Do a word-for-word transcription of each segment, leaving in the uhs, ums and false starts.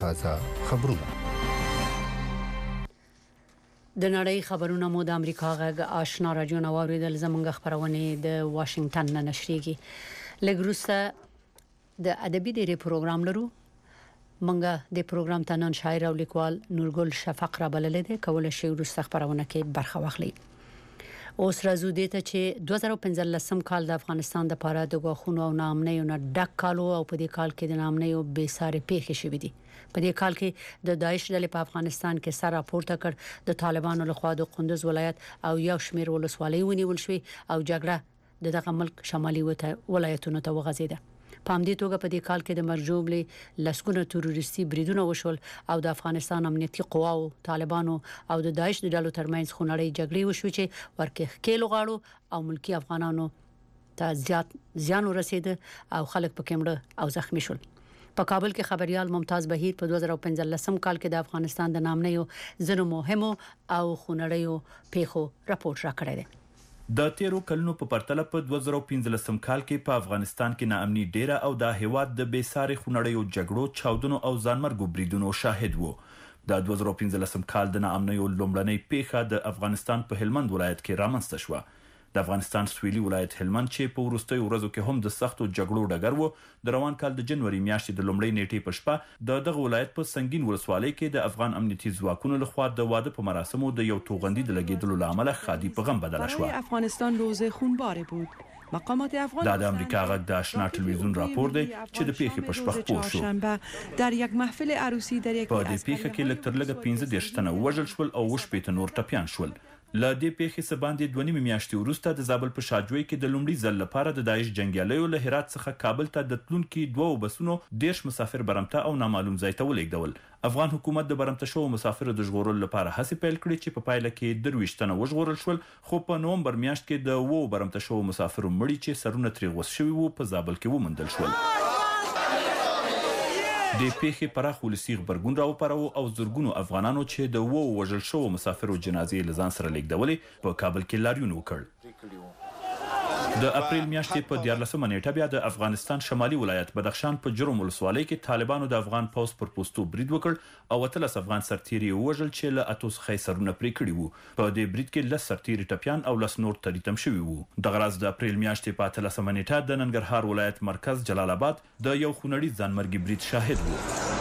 تازه خبرونه د نړۍ خبرونه مو د امریکا غږ آشنا رادیو نواوریدل زمونږ خبرونه د واشنگټن نه نشریږي لګروسه د ادبي ډیری پروګرام لرو منګه د پروګرام تنن شاعر او لیکوال نورګل شفق را بللې ده کول شي ورسته خبرونه کې برخه واخلي اوس راځو د ته چې دوه زره پنځلسم کال د افغانستان د پاره د غوښونو او نامنیو نه ډک کالو او په دې کال کې د نامنیو به ساري پیښې شوې دي په دې کال کې د داعش ډلې په افغانستان کې سره راپورته کړ د طالبانو لخوا د قندوز ولایت او یو شمېر ولسوالۍ ونیول شوې او جګړه د دغه ملک شمالي ولایتونو ته وغځیده په همدې توګه په دې کال کې د مرجوبلې لسګونه تروریستي بریدونه وشول او د افغانستان امنیتي قواو طالبانو او د داعش د ډلو ترمنځ خونړۍ جګړې وشوې چې ورکه کېلو غاړو او ملکی افغانانو ته زیات زیان ورسید او خلک پکې مړه او زخمی شول په کابل کې خبريال ممتاز بهیر په دوه زره پنځلسم کال کې د افغانستان د نامنیو زنو مهمو او خونړیو پیښو راپور راکړی دی د تیرو کلونو په پرتله په دوه زره پنځلسم کال کې په افغانستان کې ناامني ډیره او د هیواد د بیساري خونړیو جګړو چاودنو او ځانمرګو بریدونو شاهد وو د دوه زره پنځلسم کال د ناامنیو لومړنۍ پیښه د افغانستان په هلمند ولایت کې رامنځته شوه د افغانستان سویلي ولایت هلمند چې په وروستیو ورځو کې هم د سختو جګړو ډګر وو د روان کال د جنوري میاشتې د لومړۍ نیټې په شپه د دغه ولایت په سنگین ولسوالۍ کې د افغان امنیتي ځواکونو لخوا د واده په مراسمو د یو توغندي د لګیدلو لامل خادي په غم بدله شوه افغانستان روز خونبار بود مقامات افغان د امریکا غږ د آشنا ټلویزیون راپور دی چې د پیښې په شپه خپور شو در یک محفل عروسی در یک په دې پیښه کې لکټر لګ پنځه دېرش تنه وژل شول او وشپېته نور ټپيان شول ل دې پیښې سباندې دوه نیمه میاشتې وروسته د زابل په شاجوی کې د لومړي ځل لپاره د داعش جنگیالیو له هرات څخه کابل ته د تلونکو دوه بسونو دیش مسافر برمته او نامعلوم ځای ته ولېږدول افغان حکومت د برمته شو مسافر د ژغورلو لپاره هڅې پیل کړې چې په پایله کې درویشت تنه وژغورل شول خو په نومبر میاشت کې د وو برمته شو مسافر مړي چې سرونه ترې غوس شوي وو په زابل کې ومندل شول د پیښې پراخ ولسی خبرګون راوپارو او زرګونو افغانانو چې د وو وژل شو مسافرو جنازې لزان سره لیږدولې په کابل کې لاریون وکړ د اپریل میاشتې په دیارلسمه نیټه بیا د افغانستان شمالي ولایت بدخشان په جرم ولسوالۍ کې طالبانو د افغان پوز پر پوسټو برید وکړ او اتلس افغان سرتیري وژل چې له اتوس خیسرونه پرې کړي وو په دې برید کې لس سرتیري ټپيان او لس نور تریتم شوي وو د غراز د اپریل میاشتې په اتلسمه نیټه د ننګرهار ولایت مرکز جلال آباد د یو خونړي ځانمرګي برید شاهد وو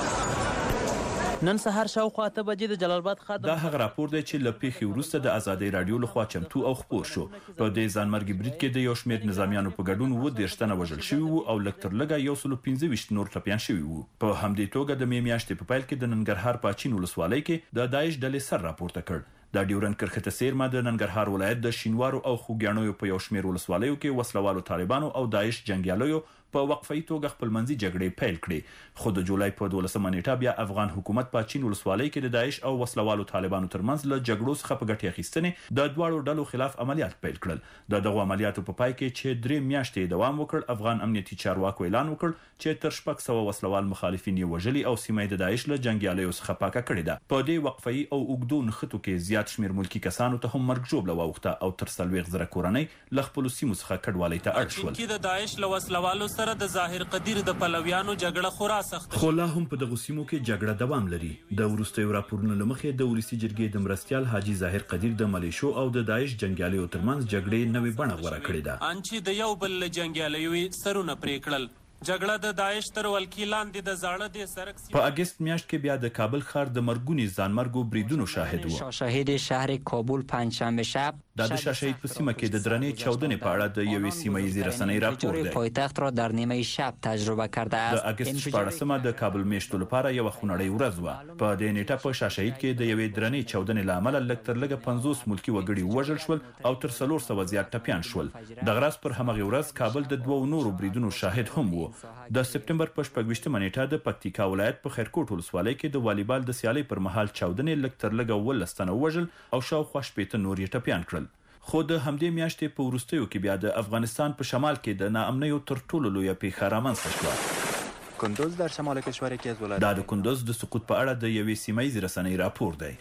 نن سهار شاوخوا ته بجې د جلال آباد خاطر دا هغه راپور دی چې ل پیښې وروسته د ازادي رادیو لخوا چمتو او خبر شو په دې ځانمرګي برید کې د یو شمېر نظامیانو په ګډون و دیرشتنه وژل شوی وو او لکټر لګا یو سل پنځه ویشت نور ټپيان شوی وو په همدې توګه د می میاشتې په پایل کې د ننګرهار پاچین ولسوالۍ کې د داعش ډلې سر راپورته کړ د ډیورن کرخته سیرما د ننګرهار ولایت د شینوارو او خوګیانو په یو شمېر ولسوالیو کې وسلوالو طالبانو او داعش جنگیالیو په وقفي توګه خپلمنځي جګړې پیل کړې خو د جولای په دولسمه نیټه بیا افغان حکومت په چین ولسوالۍ کې د داعش او وسلوالو طالبانو ترمنځ له جګړو څخه په ګټه اخیستنې د دواړو ډلو خلاف عملیات پیل کړل د دغه عملیاتو په پای کې چې درې میاشتې دوام وکړ افغان امنیتي چارواکو اعلان وکړ چې تر شپږ سوه وسلوال مخالفین یې وژلي او سیمه د داعش له جنگیالیو څخه پاکه کړې ده په دې وقفي او اوګدو نخټو کې زیات شمیر ملکی کسانو ته هم مرګ جوړ لوخته او تر سلويغ زره کورنۍ ل خپل سیمو څخه کډوالۍ ته اړ شول چې د داعش له وسلوالو سره د ظاهر قدیر د پلویانو جګړه خورا سخت خو لا هم په دغه سیمو کې جګړه دوام لري د ورستیو راپورونو لمخې د ولسی جرګې د مرستيال حاجی ظاهر قدیر د ملیشو او د داعش جنگیالیو ترمنځ جګړې نوې بڼه غوړه کړې ده ان چې د یو بل جنگیالیو سرونه پرې کړل جګړه د داعش تر ولکې لاندې د زاړه د سرک په اگست میاشت کې بیا د کابل ښار د مرګونی ځانمرګو بریدونو شاهد وو شاهد شهر کابل پنجشنبه شب د شاهد په سیمه کې د درنې چاودنې په اړه د یوې سیمه ییزې رسنۍ راپور دی پایتخت را در نیمه شب تجربه کرده است د اگست شپاړسمه د کابل میشتو لپاره یو خونړی ورځ و په دې نیټه په شاهد کې د یوې درنې چاودنې لامل لکټر لګ پنځوس ملکی وګړي وژل شول او تر څلور سوه زیات ټپيان شول د غراس پر همغه ورځ کابل د دوه نورو بریدونو شاهد هم وو د سپتمبر په شپږویشتمه نیټه د پکتیکا ولایت په خیرکوټ ولسوالۍ کې د والیبال د سیالۍ پر مهال چاودنې لکټر لګ ولستنه وژل او شاوخوا شپېته نور یې ټپيان کړل خو د همدې میاشتې په وروستیو کې بیا د افغانستان په شمال کې د ناامنیو تر ټولو لویه پیښه رامنځته شوه کندوز در شمال کشور یکی از ولایات دا د کندوز د سقوط په اړه د یوې سیمه ییزې رسنۍ راپور دی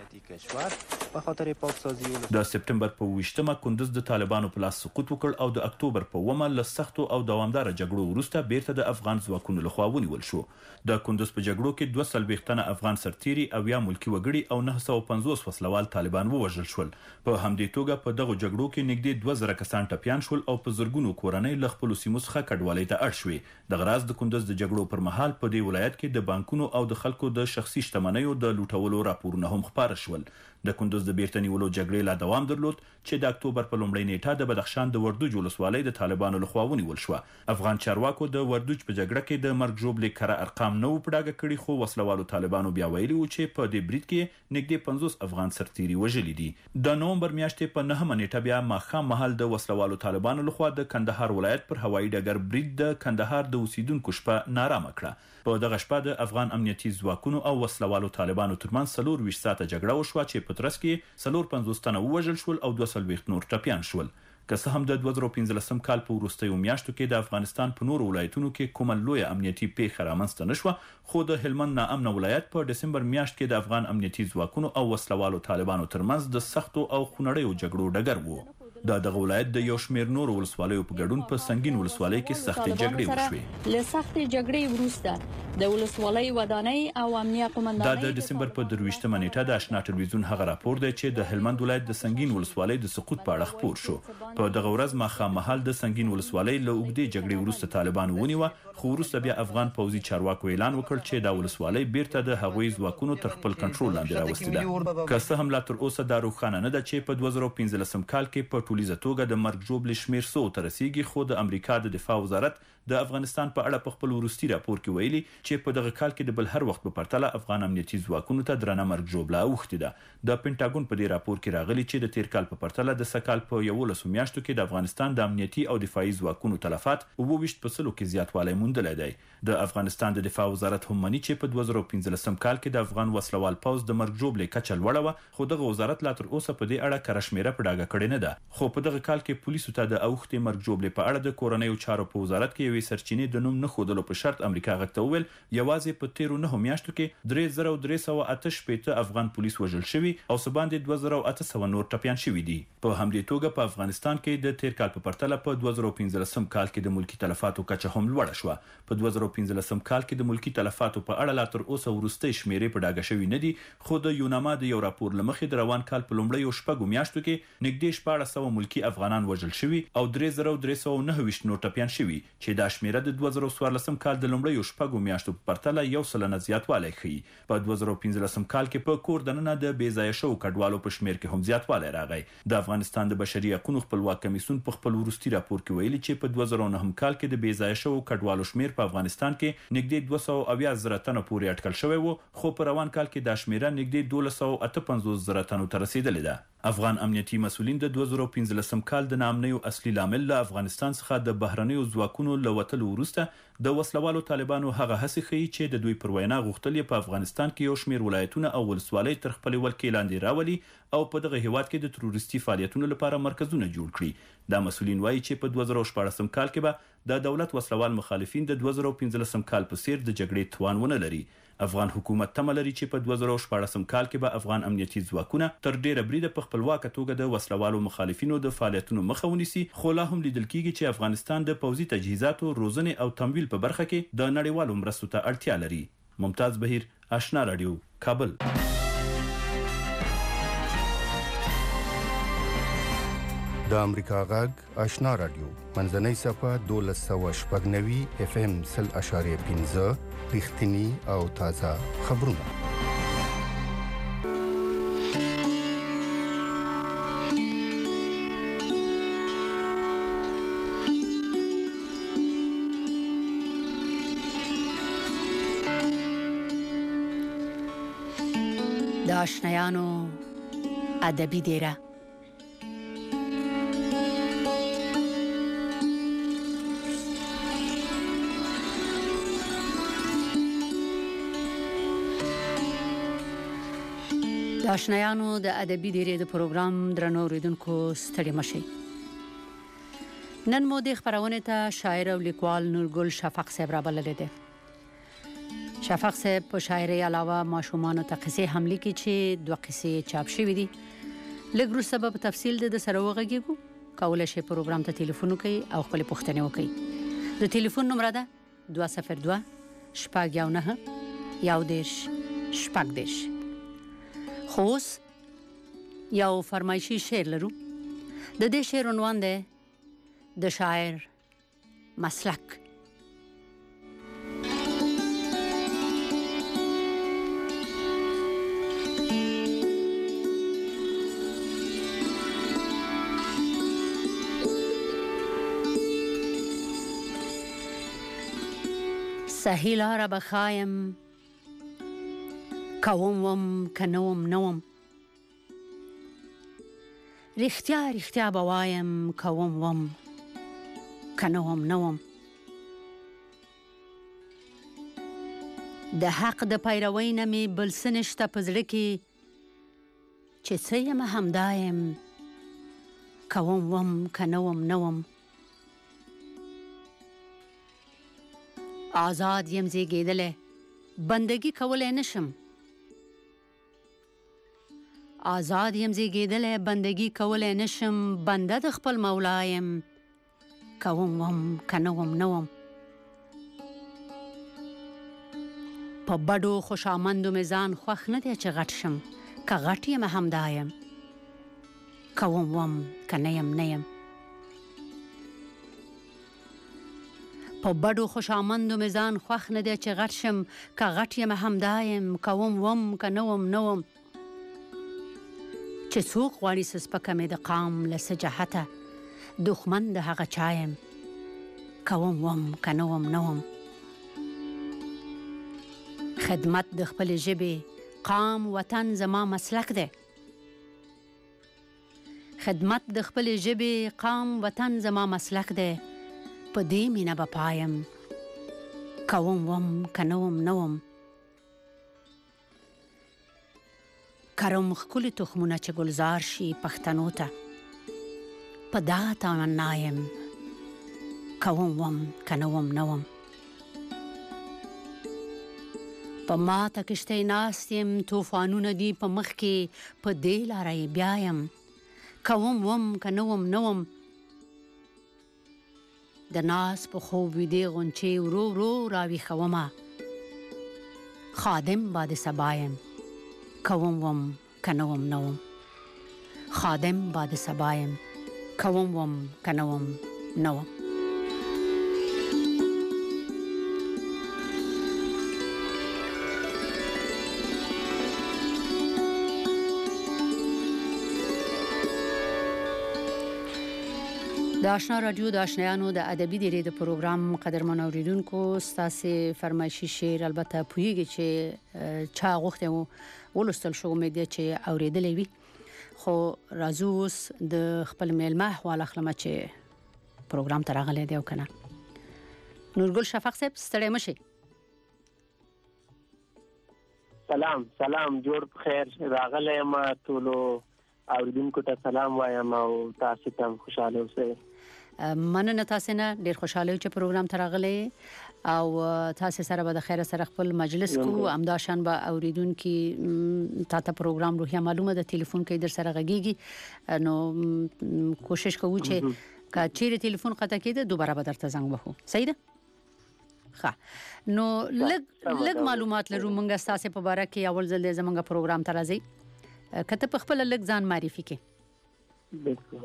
به خاطر پاکسازی د سپتمبر په ویشتمه کندز د طالبانو په لاس سقوط وکړ او د اکتوبر په اوومه له سختو او دوامدار جګړو وروسته بیرته د افغان ځواکونو لخوا ونیول شو. د کندز په جګړو کې دوه څلوېښت تنه افغان سرتیري او یا ملکی وګړي او نهه سوه پنځوس وسلوال طالبان ووژل شول. په همدې توګه په دغه جګړو کې نږدې دوه زره کسان ټپیان شول او په زرګونو کورنۍ له خپلو سیمو څخه کډوالۍ ته اړ شوې. دغه راز د کندز د جګړو پر مهال په دې ولایت کې د بانکونو او د خلکو د شخصي شتمنیو د لوټولو راپورونه هم خپاره شول. د کندز د بیرته نیولو جګړې لا دوام درلود چې د اکتوبر په لومړۍ نیټه د بدخشان د وردوج ولسوالۍ د طالبانو لخوا ونیول شو. افغان چارواکو د وردوج په جګړه کې د مرګ ژوبلې کره ارقام نه و په ډاګه کړي، خو وسلوالو طالبانو بیا ویلي و چې په دې برید کې نږدې پنځوس افغان سرتیري وژلي دي. د نومبر میاشتې په نهمه نیټه بیا ماښام مهال د وسلوالو طالبانو لخوا د کندهار ولایت پر هوایي ډګر برید د کندهار د اوسیدونکو شپه نارامه کړه. په دغه شپه د افغان امنیتي ځواکونو او وسلوالو طالبانو ترمنځ څلور ویشت ساعته جګړه وشوه چې په ترڅ کې څلور پنځوس تنه ووژل شول او دوه څلوېښت نور ټپیان شول. که څه هم د دوه زره پنځلسم کال په وروستیو میاشتو کې د افغانستان په نورو ولایتونو کې کومه لویه امنیتي پیښه رامنځته نشوه، خو د هلمند ناامنه ولایت په دسمبر میاشت کې د افغان امنیتي ځواکونو او وسلوالو طالبانو ترمنځ د سختو او خونړیو جګړو ډګر و. د دغه ولایت د یو شمېر نورو ولسوالیو په ګډون په سنگین ولسوالۍ کې سختې جګړې وشوې. له سختې جګړې وروسته د ولسوالۍ ودانۍ او امنیه قومندانۍ د دسمبر په درویشتمه نیټه د آشنا ټلویزیون هغه راپور دی چې د هلمند ولایت د سنگین ولسوالۍ د سقوط په اړه خپور شو. په دغه ورځ ماښام مهال د سنگین ولسوالۍ له اوږدې جګړې وروسته طالبان ونیوه، خو وروسته بیا افغان پوځي چارواکو اعلان وکړ چې دا ولسوالۍ بیرته د هغوی ځواکونو تر خپل کنټرول لاندې راوستې ده. که څه هم لا تر اوسه دا روښانه نه ده چې په دوه زره پنځلسم کال کې په ټولیزه توګه د مرګ ژوبلې شمېر څو ته رسیږي، خو د امریکا د دفاع وزارت د افغانستان په اړه په خپل وروستي راپور کې ویلي چې په دغه کال کې د بل هر وخت په پرتله افغان امنیتي ځواکونو ته درنه مرګ ژوبله اوښتې ده. د پینټاګون په دې راپور کې راغلي چې د تیر کال په پرتله د سکال په یولسو میاشتو کې د افغانستان د امنیتي او دفاعي ځواکونو تلفات اووه ویشت په سلو کې زیاتوالی موندلی دی. د افغانستان د دفاع وزارت هم مني چې په دوه زره پنځلسم کال کې د افغان وسلوال پوځ د مرګ ژوبلې کچه لوړه وه، خو دغه وزارت لا تر اوسه په دې اړه کره شمېره په ډاګه کړې نه ده. خو په دغه کال کې پولیسو ته د اوښتې مرګ ژوبلې په اړه د کورنیو چارو په وزارت کې یوې سرچینې د نوم نه ښودلو په شرط امریکا غږ ته وویل یوازې په تیرو نهو میاشتو کې درې زره درې سوه اته شپېته افغان پولیس وژل شوي او څه باندې دوه زره اته سوه نور ټپیان شوي دي. په همدې توګه په افغانستان کې د تیر کال په پرتله په دوه زره پنځلسم کال کې د ملکی تلفاتو کچه هم لوړه شوه. په دوه زره پنځلسم کال کې د ملکی تلفاتو په اړه لا تر اوسه وروستۍ شمېرې په ډاګه شوي نه دي، خو د یوناما د یو راپور له مخې د روان کال په لومړیو شپږو میاشتو کې نږدې شپاړس سوه ملکی افغانان وژل شوي او درې زره درې سوه نهه ویشت نور ټپیان شوي، چې دا شمېره د دوه زره څوارلسم کال د لومړیو شپږو میاشتو په پرتله یو سلنه زیاتوالی ښیي. په دوه زره پنځلسم کال کې په کور دننه د بې ځایه شوو کډوالو په شمېر کې هم زیاتوالی راغی. د افغانستان د بشري حقوقو خپلواک کمیسیون په خپل وروستي راپور کې ویلي چې په دوه زره نهم کال کې د بې ځایه شوو کډوالو شمېر په افغانستان کې نږدې دوه سوه اویا زره تنو پورې اټکل شوی و، خو په روان کال کې دا شمېره نږدې دولس سوه اته پنځوس زره تنو ته رسیدلې ده. افغان امنیتي مسؤلین د دوه زره پنځلسم کال د ناامنیو اصلي لامل له افغانستان څخه د بهرنیو ځواکونو له وتلو وروسته د وسلوالو طالبانو هغه هڅې ښیي چې د دوی پر وینا غوښتل یې په افغانستان کې یو شمېر ولایتونه او ولسوالۍ تر خپلې ولکې لاندې راولي او په دغه هیواد کې د تروریستي فعالیتونو لپاره مرکزونه جوړ کړي. دا مسؤلین وایي چې په دوه زره شپاړسم کال کې به د دولت وسلوال مخالفین د دوه زره پنځلسم کال په څیر د جګړې توان ونه لري. افغان حکومت تمه لري چې په دوه زره شپاړسم کال کې به افغان امنیتي ځواکونه تر ډیره بریده په خپلواکه توګه د وسلوالو مخالفینو د فعالیتونو مخه ونیسي، خو لا هم لیدل کېږي چې افغانستان د پوځي تجهیزاتو، روزنې او تمویل په برخه کې د نړیوالو مرستو ته اړتیا لري. ممتاز بهیر، آشنا رادیو، کابل. د امریکا غږ آشنا رادیو منځنۍ صفحه دولس سوه شپږ نوي اف ام سل اشاریه پنځه رښتینی او تازه خبرونه. د آشنایانو ادبي دیره. د آشنایانو د ادبي دیرې د پروګرام درنو اوریدونکو ستړي مشئ. نن مو د خبرونه ته شاعر او لیکوال نورګل شفق صاحب را بللی دی. شفق صاحب په شاعرۍ علاوه ماشومان ته قصې هم لیکي چې دوه قصې چاپ شوې دي. لږ وروسته به په تفصیل د سره وغږیږو. کولی شئ پروګرام ته ټلیفون وکړئ او خپلې پوښتنې وکړئ. د ټلیفون نمبر ده دوه صفر دوه شپږ یو نهه یو دېرش شپږ دېرش. خو اوس یو فرمایشي شعر لرو. د دې شعر عنوان دی د شاعر مسلک. صحیح لاره بخایم کوم وم کنوم نوم، رښتیا رښتیا بوایم کوم وم کنوم نوم. د حق د پیروۍ نه مې بل څه نشته په زړه کې، چې څه یم همدا یم کوم وم کنوم نوم. آزاد یم زیږېدلی بندگی کولی نشم، آزاد یم زیږېدلی بندگی کولی نشم، بنده د خپل مولا یم کوم وم کنوم نوم. په بډو خوشامندو مې ځان خوښ نه دی چې غټ شم، که غټ یم همدا یم کوم وم که نه یم نه یم. په بډو خوشامندو مې ځان خوښ نه دی چې غټ شم، که غټ یم همدا یم کوم وم که نه وم نه وم. چې څوک غواړي څه سپکه مې د قام له څه جهته، دښمن د هغه چا یم کوم وم که نه وم نه وم. خدمت د خپلې ژبې قام وطن زما مسلک دی، خدمت د خپلې ژبې قام وطن زما مسلک دی، په دې مینه به پایم کوم وم که نه وم نه وم. کرم ښکلي تخمونه چې ګلزار شي پښتنو ته، په دغه تمنا یم کوم وم که نه وم نه وم. په ماته کښتۍ ناست یم طوفانونه دي په مخ کې، په دې لاره یې بیا یم کوم وم که نه وم نه وم. د ناز په خوب ویدې غونچې ورو ورو راویښومه، خادم به د سبا یم کوم وم که نه وم نه وم. خادم به د سبا یم کوم وم که نه وم نه وم. د آشنا رادیو د آشنایانو د ادبي دیرې د پروګرام قدرمن اوریدونکو، ستاسو فرمایشي شعر البته پوهیږي چې چا غوښته وو ولوستل شو، امید دی چې اوریدلې وي. خو راځو اوس د خپل میلمه احوال اخلم چې پروګرام ته راغلی دی او کنه. نورګل شفق صاحب ستړی مشي. سلام سلام جوړ خیر راغلی ما ټولو اوریدونکو ته سلام وایم او تاسو ته خوشاله اوسئ. مننه تاسو نه ډیر خوشاله چې پروګرام ته راغلی او تاسو سره به د خیر سره خپل مجلس کو امداشان به اوریدونکو تاسو پروګرام روحیه معلومه ده ټلیفون کې در سره غږیږي، نو کوشش کوو چې کا چیرې ټلیفون قطع کېده دوباره به درته زنګ وهو. صحیح ده؟ ښه، نو لږ لږ معلومات لرو مونږه تاسو په اړه کې اول ځل زمونږ پروګرام ته راځي، کته په خپل لږ ځان معرفي کې. بالکل.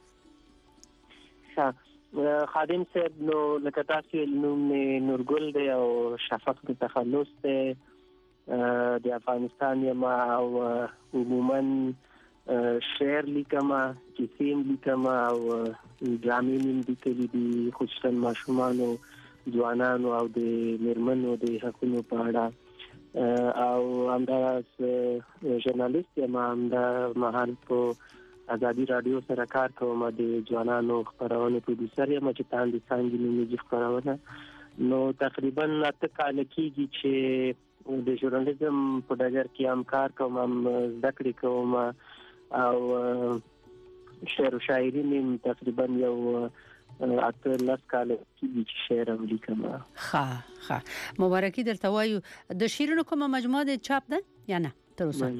خادم صاحب نو لکه تاسو نوم نورګل دی او شفق د تخلص دی د افغانستان یم او عموما شعر لیکم، کیسې لیکم او ډرامې مې لیکلې دي خصوصا ماشومانو، ځوانانو او د میرمنو د حقوقو په اړه، او همداراز ژورنالیست یم، همدا مهال په ازادي رادیو سره کار کوم، د ځوانانو خبرونه پروډوسر یم چې تاند څنګه نیمه خبرونه. نو تقریبا اته کال کېږي چې د ژورنالیزم په ډګر کې هم کار کوم، زده کړې کوم او شعر او شاعري مې تقریبا یو اته لاس کال کې چې شعر هم لیکم. ها ها مبارکي درته وایو. د شیرونو کومه مجموعه د چاپ ده یا نه تر اوسه؟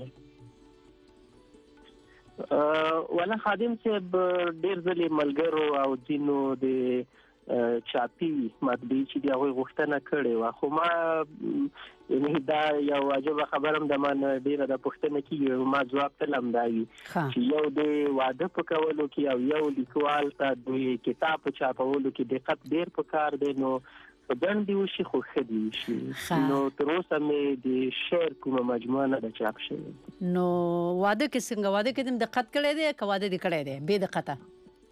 ولا خادم صاحب ډیر ځلې ملګرو او دینو د چاپی مطبوعي چې دی هغه غوښتنه کړې و، خو ما یعنی دا یو واجب خبرم د من ډیره د پښتنه کې ما جواب تلم دی چې یو د واده په کولو کې او یو لیکوال ته د کتاب په چاپولو کې دقت ډیر پکار دی. نو په ګڼ دی وشي خو خدي شي. نو تر اوسه مې د شعر کومه مجموعه نه د چاپ شوې. نو واده کې څنګه واده کې د دقت کړی دی که واده دې کړی دی بې دقته؟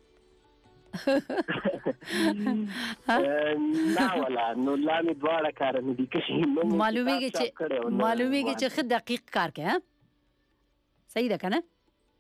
نه ولا نو لامي دواړه کار نه دي کوي. معلومیږي چې معلومیږي چې خد دقیق کار کوي. ها صحیح ده کنه؟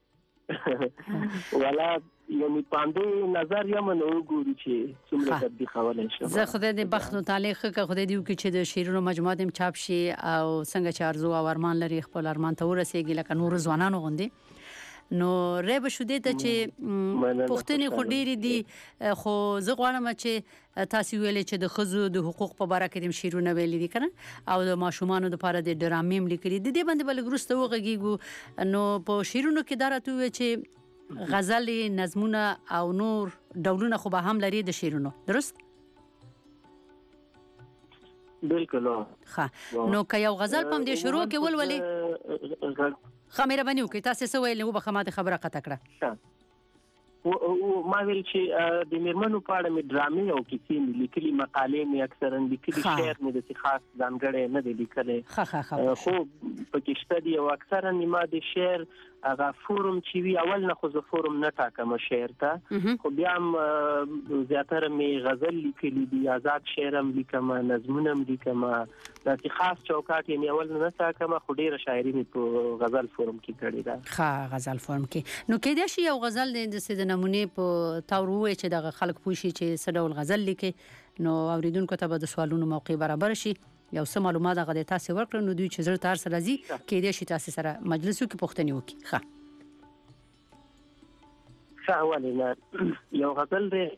ولا یعنی پاندې نظر یم نو ګوري چې څومره تدبیر خولای شي. زه خدای دې بخت او تعالی خو خدای دې وکړي چې د شیرونو مجموعه دې چاپ شي او څنګه چې ارزو او ارمان لري خپل ارمان ته ورسیږي لکه نور ځوانانو غوندي. نو ریب شو دې ته چې پښتني خو ډېری دي، خو زه غواړم چې تاسو ویلې چې د خزو د حقوق په اړه کې د شیرونه ویلې دي کنه او د ماشومان لپاره د ډرامې لیکلي دي. دې باندې بل ګروسته وغږیږو. نو په شیرونو کې دارته وی چې غزل، نظمونه او نور ډولونه خو به هم لري د شیرونو، درست؟ بالکل. ها نو که یو غزل پم دې شروع کې ولولې خمیره بنیو کې تاسو څه ویل نو به خماته خبره قطع کړه. او ما ویل چې د میرمنو په اړه مې ډرامې او کیسې لیکلي، مقالې مې اکثرا لیکلي، شعر مې د خاص ځانګړی نه دی لیکلی. خو پکې شته دي او اکثرا ما د شعر هغه فورم چې وی اول نه خو زه فورم نه ټاکم شعر ته، خو بیا هم زیاتره مې غزل لیکلي دي، آزاد شعر هم لیکم، نظمونه هم لیکم. داسې خاص چوکاټ یې اول نه ټاکم، خو ډیره شاعري مې په غزل فورم کې کړې ده. ښه غزل فورم کې. نو کېدای شي یو غزل د څه د نمونه په تور وې چې د خلک پوښي چې څه ډول غزل لیکي، نو اوریدونکو ته به د سوالونو موقع برابر شي. یو څه معلومات هغه د تاسو ورکړو نو دوی چې زړه تار سره راځي کېدای شي تاسو سره مجلس کې پوښتنه وکړي. ښه ښه ولې یو غزل دی.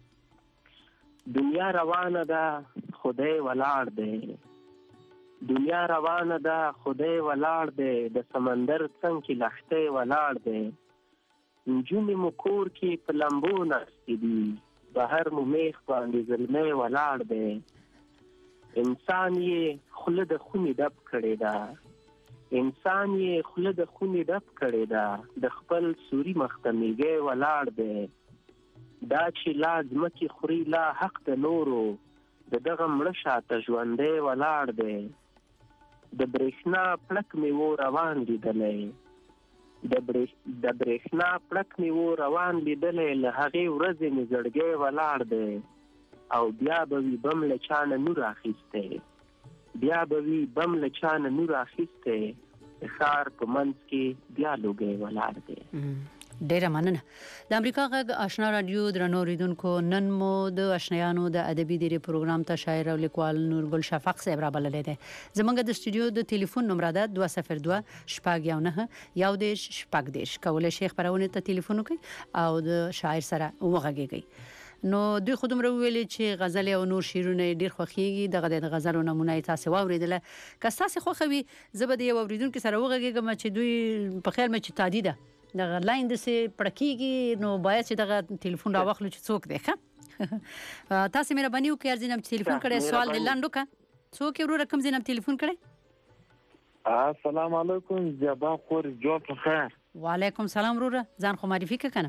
دنیا روانه ده خدای ولاړ دی، دنیا روانه ده خدای ولاړ دی، د سمندر څنګ کې لښتې ولاړ دی، نجومې مو کور کې په لمبو ناستې دي، بهر مو میخ باندې زلمۍ ولاړ دی، انسان یې خوله د خونې ډب کړې ده، انسان یې خوله د خونې ډب کړې ده، د خپل سوري مخ ته میږی ولاړ دی، دا چې لا ځمکې خوري لا حق د نورو، د دغه مړه شاته ژوندی ولاړ دی، د برېښنا پړک مې و روان لیدلی، د برېښنا پړک مې و روان لیدلی، له هغې ورځې مې زړګی ولاړ دی، او بیا به وي بم له چانه نور اخیستی، بیا به وي بم له چانه نور اخیستی، د ښار په منځ کې بیا لوګی ولاړ دی. ډیره مننه. د امریکا غږ آشنا رادیو درنو اوریدونکو، نن مو د آشنایانو د ادبي ډیری پروګرام ته شاعر او لیکوال نورګل شفق صاحب را بللې ده. زمونږ د استودیو د ټلیفون نمبر ده دوه صفر دوه شپږ یو نه یو دیش شپږ دیش. کولای شي خبرونه ته ټلیفون وکړي او د شاعر سره وغږیږي. نو دوی خودم رو ویلي چې غزل او نور شعرونه ډیر خوخيږي. دغه د غزل نمونه تاسو واوریدله، که تاسو خوخوي زبد یو اوریدونکو سره وغږیږم چې دوی په خیال مې چې تعدیده دغه لاین د سي پړکیږي، نو باید چې دغه ټلیفون را واخلو چې څوک دی. ښه تاسو مې ربانیو کې ارزینم چې ټلیفون کړي سوال د لاندو کا څوک ورو رقم زینم ټلیفون کړي. السلام علیکم جبا خور جوړ په خیر. وعلیکم سلام ورو ځان خو معرفي کنه.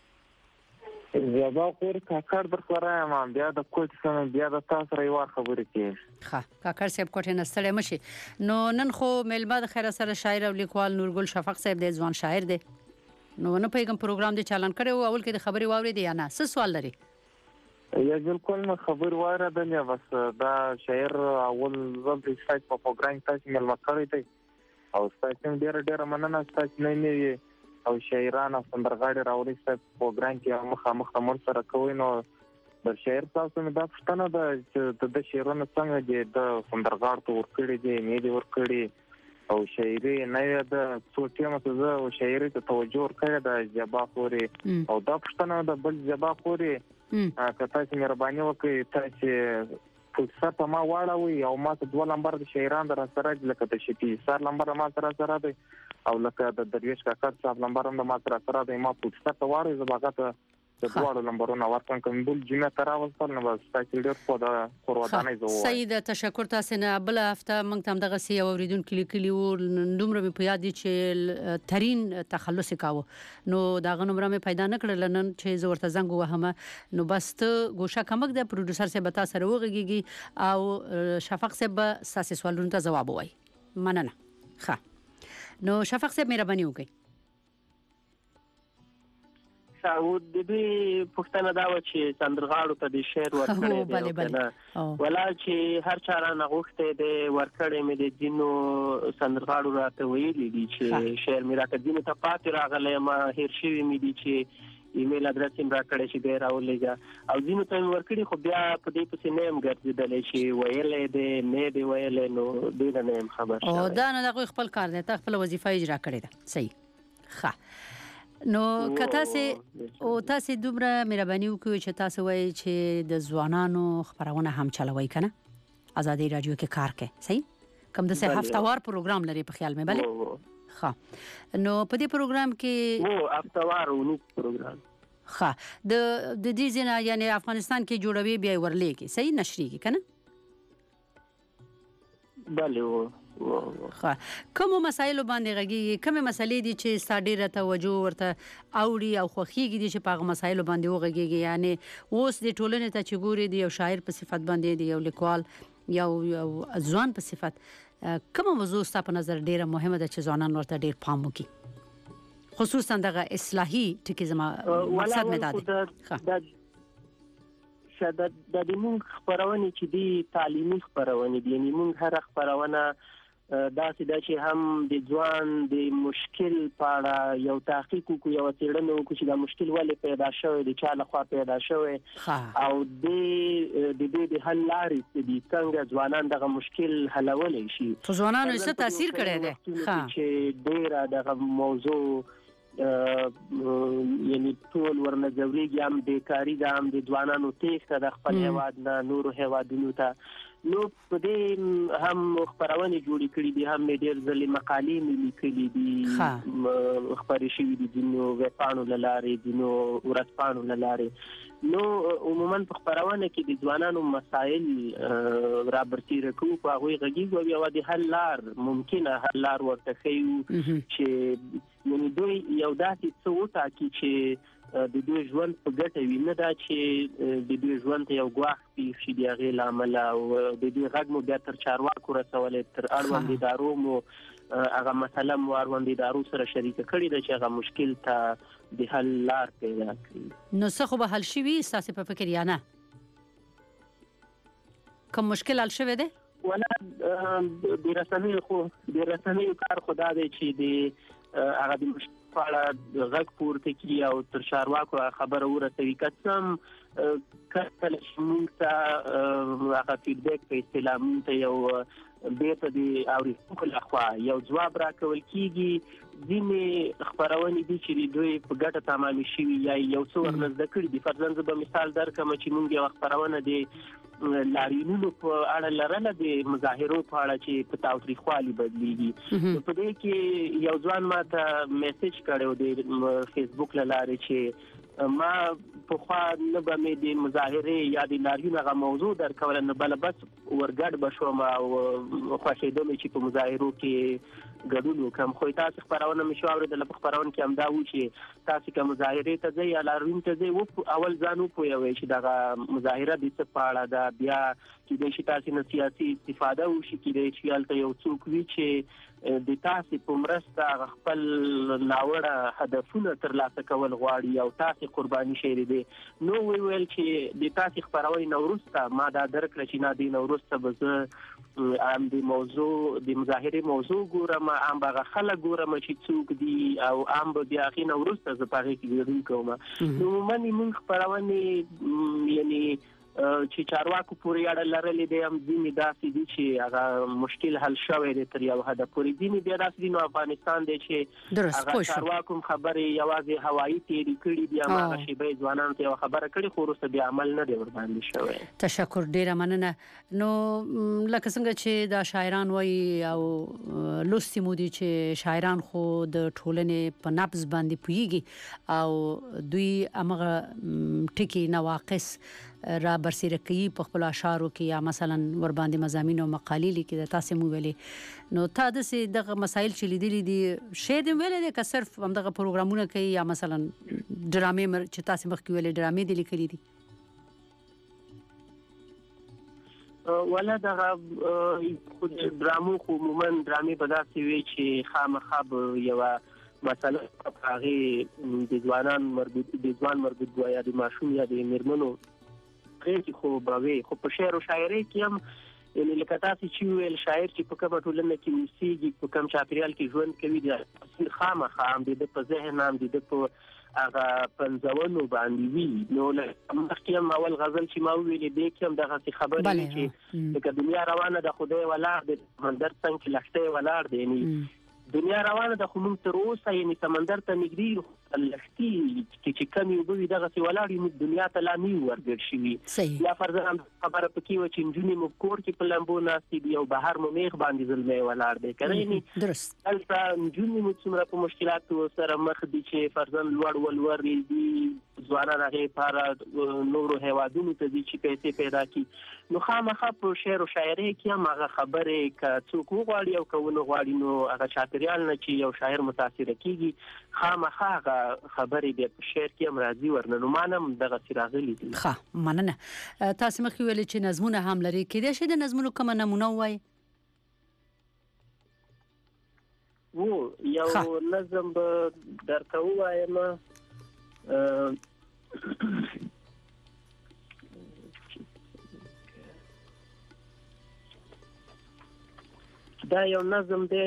زیبا خور کاکړ در خورای ما بیا د کوټ سم بیا د تاسو سره یو خبرې کې. ښه کاکړ صاحب کوټه نستړی مشي. نو نن خو ملما د خیر سره شاعر او لیکوال نورګل شفق صاحب د ځوان شاعر دی. نو نه پیغام پروګرام دی چالان کړو، اول کې د خبرې واوري دی یا نه څه سوال لري؟ یا بالکل نو خبر واره دنیا بس دا شاعر اول ځل د سایت په پروګرام تاسو ملما کړی دی او تاسو ډیر ډیر مننه تاسو نه نه او شاعران او سندرغاړي راوړي چې پروګرام کې مخه مخه مون سره کوي. نو د شاعر تاسو نه دا پښتنه ده چې د شاعرانو څنګه دي د سندرغاړ ته ورکړي دي نه دي ورکړي او شاعري نه د څوټي مته زه او شاعري ته توجه ورکړي د جبا خوري او دا پښتنه د بل جبا خوري که تاسو مهرباني وکړئ تاسو فرصت ما واړوي او ما ته دوه نمبر د شاعران در سره لکه د شپې سر نمبر ما سره سره دی او لکه د درویش کاکا صاحب نمبر هم ما سره سره دی ما فرصت واړوي زباغه د دوه نمبرونو ورکړم کوم بل جمعه تراوستل نو تاسو ډیر په دا قربانای زو سید تشکر تاسو نه بل هفته موږ تم دغه سی اوریدون کلی کلی و دومره په یاد چې ترين تخلص کاوه نو داغه نمبر مې پیدا نکړل نن چې زورته زنګ وهمه نو بس ته ګوشه کمک د پروډوسر سے بتا سره وغږیږي او شفق سے به ساسي سوالونو ته جواب وای مننه ښه نو شفق سے مهرباني وکړئ او د دې پښتنه دا و چې سندرغاړو ته د شعر ورکړې دی ولا چې هر چا را نغښته د ورکړې مې د دینو سندرغاړو راته ویلي دي چې شعر مې راته دینو ته پاتې راغلی ما هیر شوی مې دي چې ایمیل ادرس یې راکړی چې دی راولېږه او دینو ته مې ورکړي خو بیا په دې پسې نه یم ګرځېدلی چې ویلی دی نه دی ویلی نو دې نه نه یم خبر شوی او دا نه د هغوی خپل کار دی تا خپله وظیفه اجرا کړې ده صحیح ښه نو که تاسو او تاسو دومره مهرباني وکړئ چې تاسو وایي چې د ځوانانو خبرونه هم چلوي کنه آزادي رادیو کې کار کوي صحیح کوم د سه هفتوار پروګرام لري په خیال مې بله ښه نو په دې پروګرام کې او هفتوار ونی پروګرام ښه د د دې ځنه یعنی افغانستان کې جوړوي بیا ورلې کې صحیح نشریږي کنه بله ښه کوم مسایل باندې غږیږي کوم مسلې دي چې ستاسو توجه ورته اوړي او خوخيږي دي چې په هغه مسایل باندې وغږیږي یعنی اوس د ټولنې ته چې ګوري دی یو شاعر په صفت باندې دی یو لیکوال یو ځوان په صفت کوم موضوع ستاسو په نظر ډیره مهمه ده چې ځوانان ورته ډیر پام وکړي خصوصا دغه اصلاحي ټکی زما مقصد مې ده شاید د دې موږ خبرونه چې دی تعلیمي خبرونه دي یعنی موږ هر خبرونه دا چې چې هم د ځوان د مشکل په اړه یو تحقیق کوو یو څېړنه وکړو چې دا مشکل ولې پیدا شوی دی چا لخوا پیدا شوی او د د دې د حل لارې چې څنګه ځوانان دغه مشکل حلولی شي ځوانانو څه تاثیر کړی دی چې ډیره دغه موضوع یعنی ټول ورنځوريږي هم بیکاری ده هم د ځوانانو تېښته د خپل هېواد نه نورو هېوادونو ته نو په دې هم خبرونه جوړې کړې دي هم ډېر ځلې مقالې مې لیکلې دي خبرې شوي دي ځینو ویبپاڼو له لارې ځینو ورځپاڼو له لارې نو عموما په خبرونه کې د ځوانانو مسایل رابرسیره کوو په هغوی غږیږو او یوه د حل لار ممکنه حل لار ورته ښیو چې یعنی دوی یو داسې څه وټاکي چې د دوی ژوند په ګټه وي نه دا چې د دوی ژوند ته یو ګواښ پیښ شي د هغې له امله او د دوی غږ مو بیا تر چارواکو رسولی تر اړوند ادارو مو هغه مسله مو اړوند ادارو سره شریکه کړې ده چې هغه مشکل ته د حل لار پیدا کړي نو څه خو به حل شوي ستاسې په فکر یا نه کوم مشکل حل شوی دی ولا د رسنیو خو د رسنیو کار خو دا دی چې د هغه د مشکل په اړه غږ پورته کړي او تر چارواکو خبره ورسوي که څه هم کله چې موږ ته هغه فیډبیک په اصطلاح موږ ته یو بیرته د اورېدونکو لخوا یو ځواب راکول کېږي ځینې خپرونې دي چې دوی په ګټه تمامې شوي یا یو څه ورنزده کړي دي فرضاً زه به مثال درکړم چې موږ یوه خپرونه د لاریونونو په اړه لرله د مظاهرو په اړه چې په تاوتریخوالي بدلیږي په دې کې یو ځوان ما ته میسج کړی د فیسبوک له لارې چې ما پخوا نه به مې د مظاهرې یا د لاریون هغه موضوع درکوله نه بله بس ورګډ به شوم او خوښېده مې چې په مظاهرو کې ګډون وکړم خو تاسې خپرونه مې شو اورېدله په خپرونه کې همدا و چې تاسې که مظاهرې ته ځئ یا لاریون ته ځئ اول ځان وپوهوئ چې دغه مظاهره د څه په اړه ده بیا کیدای شي تاسې نه سیاسي استفاده وشي کیدای شي هلته یو څوک وي چې د تاسې په مرسته هغه خپل ناوړه هدفونه ترلاسه کول غواړي او تاسې قرباني شوي دي نو وی ویل چې د تاسې خپرونې نه وروسته ما دا درک کړه چې نه دې نه وروسته به زه هم د موضوع د مظاهرې موضوع ګورم هم به هغه خلک ګورم چې څوک دي او هم به بیا هغې نه وروسته زه په هغې کې ګډون کوم نو عموما مونږ خپرونې یعنې چې چارواکو پورې اړه لرلې د هم ځینې داسې دي چې هغه مشکل حل شوی دی تر یو حده پورې. ځینې بیا داسې دي نو افغانستان دی چې هغه چارواکو خبرې یوازې هوایي تیري کړي دي، هغه شیبه ځوانانو ته یو خبره کړي خو وروسته بیا عمل نه دی ورباندې شوی. تشکر، ډیره مننه. نو لکه څنګه چې دا شاعران وایي او لوستي مو دي چې شاعران خو د ټولنې په نبض باندې پوهیږي او دوی هغه ټکي نواقص را برسېره کوي په خپل اشعارو کې یا مثلا ور باندې مضامین او مقالې لیکي. د تاسو مو ویلي نو تا د سي دغه مسایل چې لیدلې دي شې د ویلې د که صرف هم دغه پروګرامونه کوي یا مثلا ډرامې چې تاسو مخکې ویلې ډرامې دي لیکلې دي؟ ولا دغه ډرامو خو عموما ډرامې به داسې وي چې خامخا یو مثلا هغه د ځوانان مربوط د ځوان مربوط یا د ماشوم یا د میرمنو کې خو به خو په شعر او شاعري کې هم یعنی لکه تاسو چې ویل شاعر چې په کومه ټولنه کې موسیقي په کوم چاپیریال کې ژوند کوي د خامخا هم د په ذهن هم د په هغه پنځونو باندې وی. نو مخکې هم اول غزل چې ما ویلې دی کې هم دغه خبرې چې لکه دنیا روانه د خدای ولاړ د سمندر څنګه لښتې ولاړ دی. یعنی دنیا روانه د خو موږ تر اوسه یعنی سمندر ته نږدې لښتې چې کمی وبوي دغه سی ولاړ موږ دنیا ته لا نه ورګړ شي. یا فرضاً خبره پکې و چې نجونې مو کور کې په لمبو ناستې دي او بهر مو میخ باندې ظلمې ولاړ دی کنه. یعنی درست البته نجونې مو څومره په مشکلاتو سره مخ دي چې فرضاً لوړ ولور دي ځوانان هغه لپاره نورو هیوادونو ته دي چې پیسې پیدا کړي. نو خامخا په شعر او شاعري کې هم هغه خبرې ک څوک وغواړي او کوونه غواړي نو هغه چاپیریال نه چې یو شاعر متاثر کیږي خامخا هغه خبرې د شعر کې هم راځي ورنه. نو مانم دغه سراغلي دي. ښه مننه. تاسو مخکې ویل چې نظمونه هم لري، کېدای شي د نظمونو کومه نمونه وای؟ وو یو نظم به درته وایم دا یو نظم دی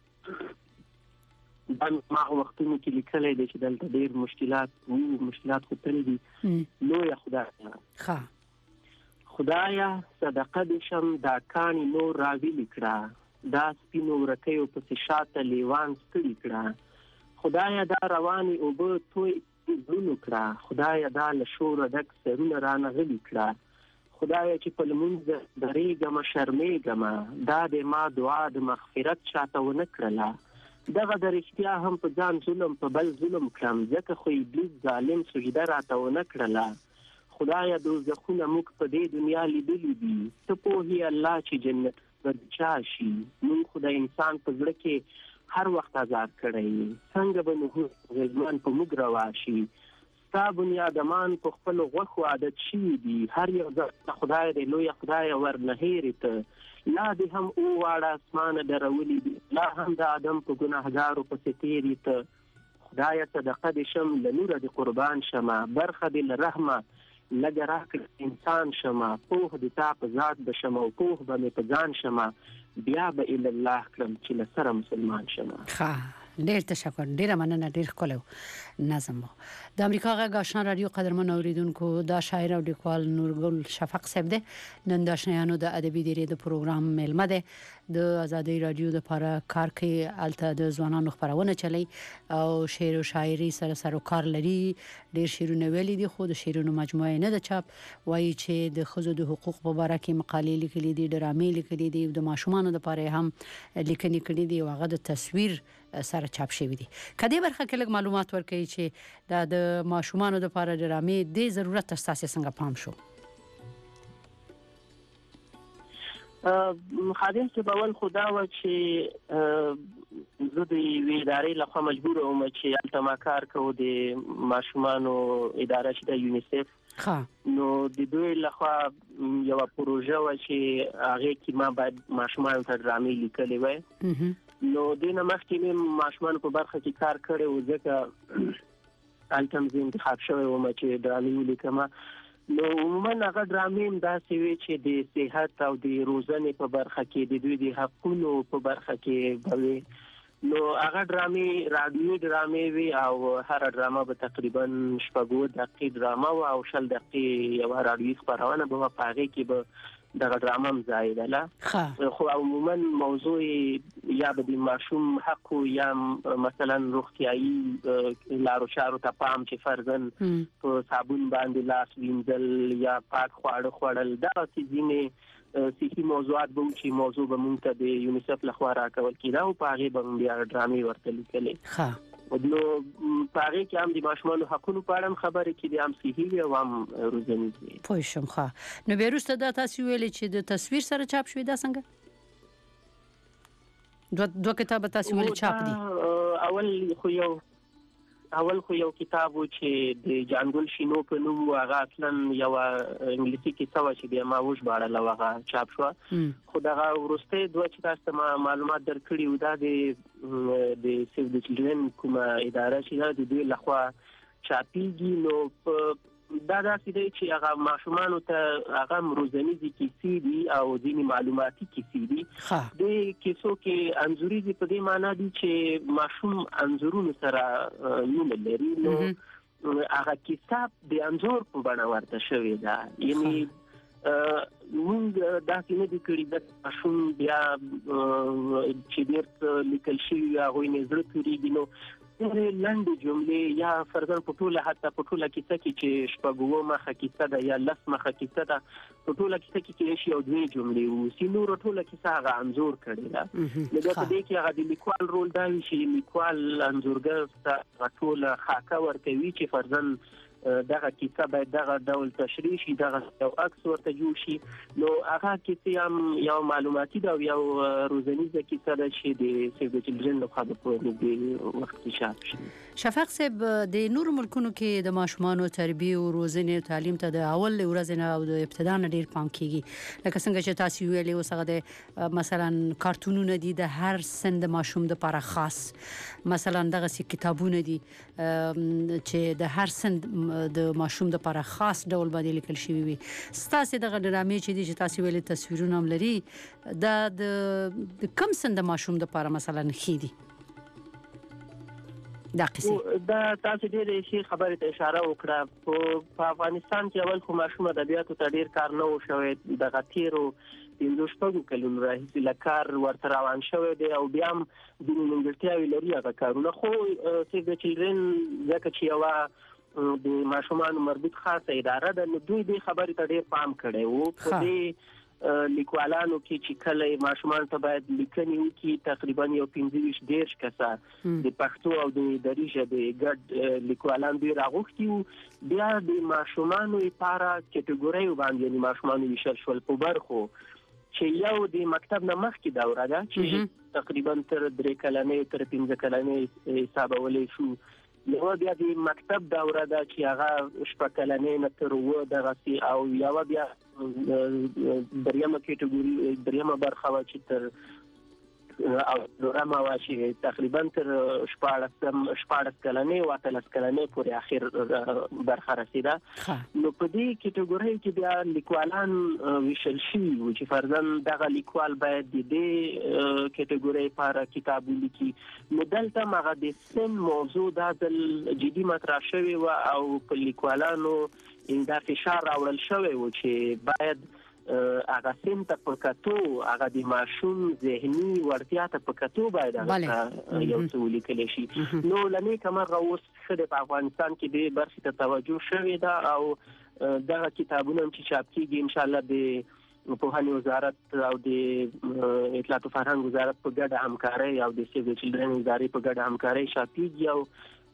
دا ما وختونو کې لیکلی دی چې دلته ډېر مشکلات وو مشکلات خو تل دي. لویه خدایه ښه خدایه صدقه دې شم دا کاڼي نور راویلې کړه دا سپینو ورکیو پسې شاته لیوان ستړي کړه خدایه دا روانې اوبه توی زړونو کړه خدایه دا له شوره ډک سرونه رانه غلي کړه خدایه چې په لمونځ درېږم شرمېږم دا د ما دعا د مغفرت چاته ونه کړله دغه د رښتیا هم په ځان ظلم په بل ظلم کړم ځکه خو ابلیس ظالم سجده راته ونه کړله خدایه دوزخونه موږ په دې دنیا لیدلي دي ته پوهې الله چې جنت به چا شي موږ خو د انسان په زړه کې هر وخت آزاد کړی څنګه به موږ غلمان په موږ روا شي ستا بنیادمان په خپل غوښو عادت شي دي هر یو ځل خدای دې لوی خدای ورنه هېرې ته لا دې هم او واړه اسمانه درولي دي لا هم د آدم په ګناهګارو پسې تېرې ته خدایه صدقه دې شم له نوره دې قربان شمه برخه دې له رحمه لږه راکړه انسان شمه پوه دې تا په ذات به شمه او پوه به مې په ځان شمه بیا به اله الله کړم چې له سره مسلمان شمه. ښه ډېر تشکر ډېره مننه ډېر ښکلی نظم و. د امریکا غږ آشنا رادیو قدرمن اوریدونکو دا شاعر او لیکوال نورګل شفق صاحب دی نن د آشنایانو د ادبي دیرې د پروګرام میلمه دی د ازادي رادیو د لپاره کار کوي الته د ځوانانو خبرونه چلی او شعر او شاعري سره سره کار لري ډېر شعرونه ویلي دي خو د شعرونو مجموعه نه د چاپ وایي چې د ښځو د حقوق په اړه کې مقالې لیکلي دي ډرامې لیکلي دي د ماشومانو لپاره هم لیکنې کړي دي او هغه د تصویر سره چاپ شوی دي. کدی برخه کې لږ معلومات ورکړي چې دا د ماشومانو لپاره ډرامې د ضرورت تاسو څنګه پام شو؟ خادم چې باول خدا و چې زه د ادارې لخوا مجبور وم چې التما کار کوم د ماشومانو اداره چې د یونیسف ښه نو د دوی لخوا یو پروژه و چې هغه کې ما باید ماشومانو ته ډرامې لیکلې وای نو دینه مخکې مې ماشومان په برخه کې کار کړی و ځکه التم زه انتخاب شوی وم چې ډرامې ولیکم نو عموما هغه ډرامې داسې وي چې د صحت او د روزنې په برخه کې د دوی د حقوقو په برخه کې به نو هغه ډرامې رادیوي ډرامې وي او هر ډرامه به تقریبا شپږ دقیقې ډرامه او او شل دقیقې یو رادیوي خبرونه به په هغه کې به دغه ډرامه هم زایده خو عموما موضوع یا به د ماشوم حق یا مثلا روغتیايي لارو چارو ته پام چې فرضاً په صابون باندې لاس وینځل یا پاک خواړه خوړل دا ځینې صحي موضوعات به چې موضوع به مونږ ته د یونیسف لخوا راکول کېده او په هغې به بیا ډرامې ورته لیکلې نو په هغې کې هم د ماشومانو حقونو په اړه هم خبرې کېدې هم صحي وي او هم روزنیز وي. پوه شوم. ښه نو بیا وروسته دا تاسو ویلې چې د تصویر سره چاپ شوي دا څنګه دوه دوه کتابه تاسو ویلې چاپ دي؟ اول خو یو اول خو یو کتاب و چې د جانګل شینو په نوم هغه اصلا یو انګلیسي کتاب چې بیا ما وژباړل هغه چاپ شو خو دا ورسته دوه چې تاسو ته معلومات درکړي و دا د د سیو د چلډرن کومه اداره چې د دوی لخوا چاپیږي نو دا داسې دی چې هغه ماشومانو ته هغه روزنیزي کیسې دي او ځینې معلوماتي کیسې دي د کیسو کې انځوریزي په دې معنی دي چې ماشوم انځورونو سره مینه لري نو هغه کتاب د انځور په بڼه ورته شوی ده یعنی موږ داسې نه دي کړي د ماشوم بیا چې ډېر لیکل شوي هغوی نه زړه تورېږي نو لنډې جملې یا فرضاً په ټوله حتی په ټوله کیسه کې چې شپږ مخه کیسه ده یا لس مخه کیسه ده په ټوله کیسه کې کېدای شي یو دوې جملې واوسي نور ټوله کیسه هغه انځور کړې ده نو دا په دې کې هغه د لیکوال رول دا وي چې لیکوال انځورګر ته ټوله خاکه ورکوي چې فرضاً دغه کیسه باید دغه ډول تشریح شي دغه یو عکس ورته جوړ شي نو هغه کیسه هم یو معلوماتي ده او یو روزنیزه کیسه ده چې د سیو د چلډرن لخوا په دې وخت کې چاپ شي. شفاق صاحب د نورو ملکونو کې د ماشومانو تربیه او روزنې او تعلیم ته د اول ورځې نه او د ابتدا نه ډیر پام کیږي لکه څنګه چې تاسو ویلي اوس هغه د مثلا کارتونونه دي د هر سن د ماشوم لپاره خاص مثلا دغه سي کتابونه دي چې د هر سن د ماشوم لپاره خاص ډول باندې لیکل شوی وي ستاسو دغه ډرامې چې دي چې تاسو ویلي تصویرونه هم لري دا د کم سن د ماشوم لپاره مثلا خېدي دا قصه دا تاسو ډېر شي خبره ته اشاره وکړه په افغانستان کې اول خو ماشوم ادبیاتو ته ډېر کار نه و شوی د غتیرو د شپږو کلونو راهیسې لکار ورته روان شوی دی او بیا هم د نیمګړتیاوې لري هغه کارونه خو سیو د چلډرن ځکه چې یوه د ماشومانو مربوط خاصه اداره ده نو دوی دې خبرې ته ډېر پام کړی و په دې لیکوالانو کې چې کله ماشومان ته باید لیکنې وکړي تقریبا یو پنځه ویشت دېرش کسه د پښتو او د دري ژبې ګډ لیکوالان دوی راغوښتي وو بیا د ماشومانو لپاره کټګوریو باندې یعنې ماشومانو ویشل شول په برخو چې یو د مکتب نه مخکې دوره ده چې تقریبا تر درې کلنې تر پنځه کلنې حسابولی شو یو بیا د مکتب دوره ده چې هغه شپږ کلنې نه تر اووه دغسې او یوه بیا دریمه کټګوري دریمه برخه وه چې تر او دویمه وه چې تقریبا تر شپاړس شپاړس کلنې او اتلس کلنې پورې اخر برخه رسېده نو په دې کټګورۍ کې بیا لیکوالان ویشل شوي وو چې فرضاً دغه لیکوال باید د دې کټګورۍ لپاره کتاب ولیکي نو دلته هم هغه د سن موضوع دا ځل جدي مطرح شوې وه او په لیکوالانو دا فشار راوړل شوی و چې باید هغه سن ته په کتو هغه د ماشوم ذهني وړتیا ته په کتو باید هغه یو څه ولیکلی شي نو له نیکه مرغه اوس ښه دی په افغانستان کې دې برخې ته توجه شوې ده او دغه کتابونه هم چې چاپ کېږي انشاءالله د پوهنې وزارت او د اطلاعات او فرهنګ وزارت په ګډه همکارۍ او د سیو د چلډرن ادارې په ګډه همکارۍ چاپېږي او